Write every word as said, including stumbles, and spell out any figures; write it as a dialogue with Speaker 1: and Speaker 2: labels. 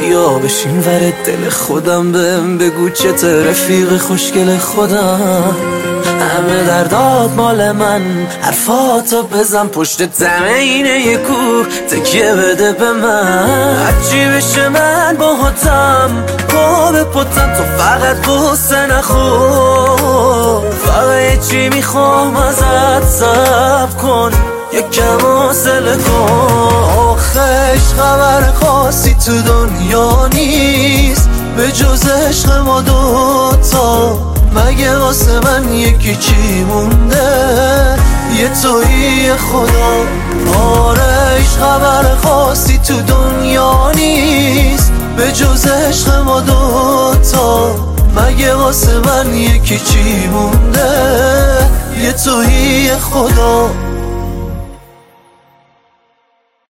Speaker 1: بیا بشین ور دل خودم، بهم بگو چته رفیق خوشگل خودم. همه دردات مال من، حرفاتو بزن پشت دمه اینه یه کوه، تکیه بده به من. هرچی بشه من باهاتم، پا به پتم، تو فقط قصه نخور. فقط چی میخوام ازت صبر کن، یکم حوصله کن. آخه خبر خاصی تو دنیا نیست به جز عشق ما دوتا. مگه واسه من یکی چی مونده، یه تویی خدا. آره هیچ خبر خاصی تو دنیا نیست به جز عشق ما دوتا. مگه واسه من یکی چی مونده، یه تویی خدا.